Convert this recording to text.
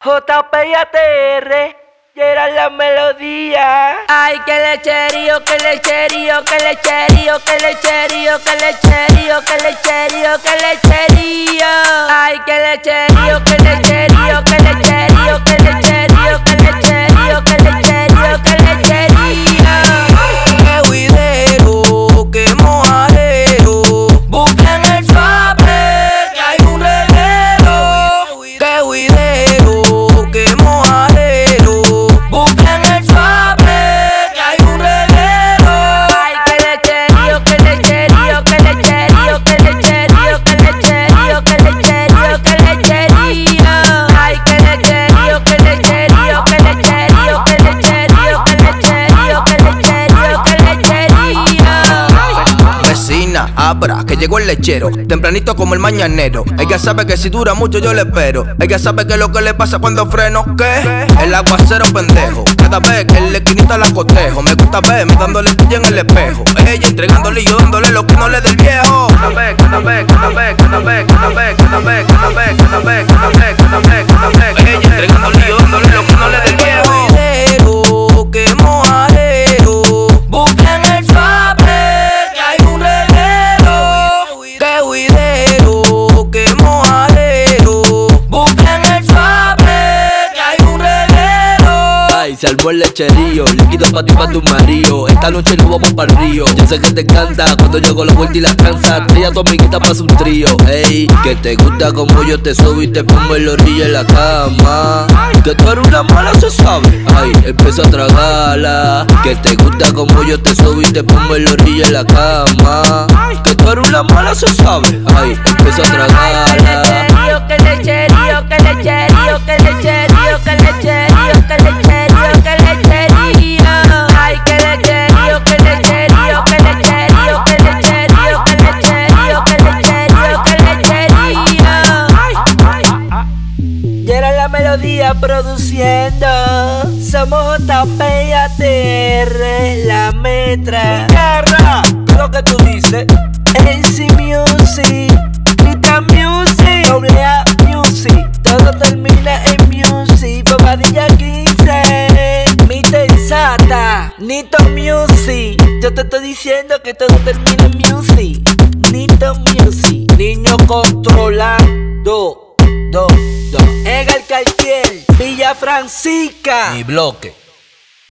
JP y ATR, y era la melodía. Ay, que lecherío, que lecherío, que lecherío, que lecherío, que lecherío, que lecherío, que lecherío. Ay, que lecherío, que lecherío, que lecherío, que lecherío, que lecherío, que lecherío, que lecherío. Que huidero, que mojadero, busquen el suave, que hay un reguero. Que huidero, que mojadero, busquen el suave, que hay un reguero. Ay, que lecherío, que lecherío, que lecherío, que lecherío, que lecherío, que lecherío, que lecherío. Ay, que lecherío, que lecherío, que lecherío, que lecherío, que lecherío, que lecherío, que lecherío. Vecina, abra, que llegó el lechero, tempranito como el mañanero. Ella sabe que si dura mucho yo le espero. Ella sabe que lo que le pasa cuando freno, ¿qué? El aguacero pendejo. Cada vez que en la esquinita la cotejo, me gusta verme dándole pilla en el espejo. Ella entregándole y yo dándole lo que no le del viejo. Cada vez, cada vez, cada vez, cada vez, cada vez, cada vez, cada vez, cada vez, cada vez, cada vez, cada vez. Ella entregándole y yo dándole lo que no le del viejo. Que mojadero, busquen el suave, que hay un reguero. Que huidero, que mojadero, busquen el suave, que hay un reguero. Ay, se armó el lecherío, líquido pa' ti pa' tu marido. Esta noche nos vamos pa'l río. Yo sé que te encanta cuando llego la vuelta y la tranza. Trae a tu amiguita pa' un trío. Ey, que te gusta como yo te subo y te pongo en la orilla de la cama. Que tú eres una mala, se sabe. Ay, empieza a tragarla. Que te gusta como yo te subo y te pongo en la orilla de la cama. Que tú eres una mala, se sabe. Ay, empieza a tragarla. Que lecherío, que lecherío, que lecherío, que lecherío, que lecherío, que lecherío. Ay, que lecherío, que lecherío, que lecherío, que lecherío, que lecherío, que lecherío, que lecherío. Y era la melodía produciendo. Somos JP y ATR, la metra. Guerra, ¿qué es lo que tú dices? NC Music, Nita Music, AA Music. Todo termina en Music. Bobadilla 15, Mita Sata, Nito Music. Yo te estoy diciendo que todo termina en Music. Nito Music. Niño controlando, Edgar Cartier, Villa Francisca. mi bloque.